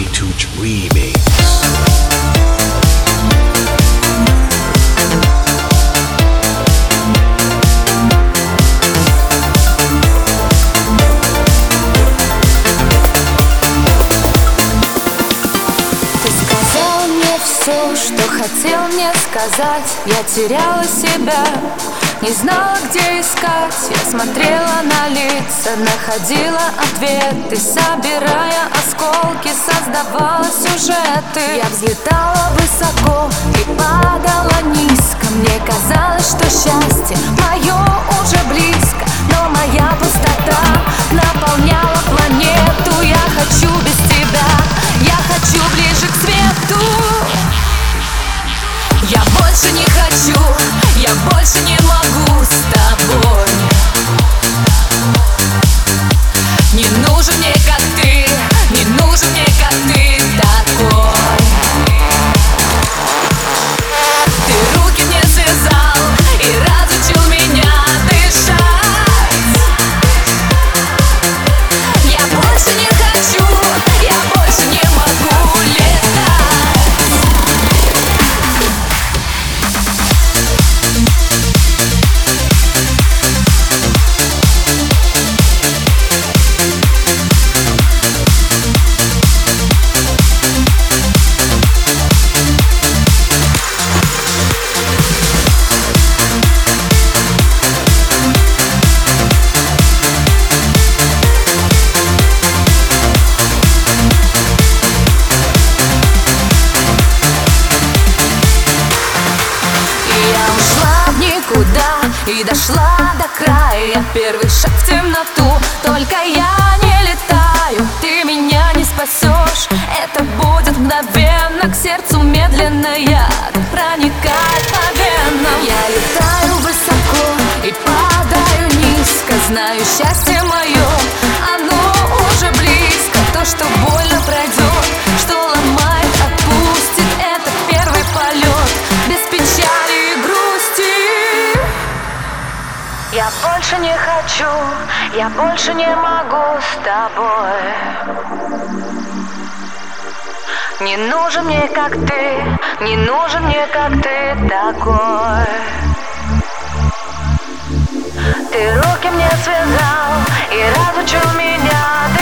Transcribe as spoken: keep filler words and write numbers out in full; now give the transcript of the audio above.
Tooch Remix. Все, что хотел мне сказать, я теряла себя, не знала, где искать. Я смотрела на лица, находила ответы, собирая осколки, создавала сюжеты. Я взлетала высоко и падала низко. Мне казалось, что счастье мое уже близко, но моя пустота наполняла планету. Я хочу без тебя, я хочу ближе к свету. Я больше не хочу, я больше не могу с тобой. Не нужен мне, как ты, не нужен мне, как ты такой. Ты руки мне связал и разучил меня дышать. Я больше не хочу, я больше не могу летать. И дошла до края, первый шаг в темноту. Только я не летаю, ты меня не спасешь. Это будет мгновенно, к сердцу медленно яд проникает по венам. Я летаю высоко и падаю низко. Знаю, счастье мое, оно уже близко. То, что больно пройдет, что ломает, отпустит. Это первый полет, без печали и грусти. Я больше не хочу, я больше не могу с тобой. Не нужен мне, как ты, не нужен мне, как ты такой. Ты руки мне связал и разучил меня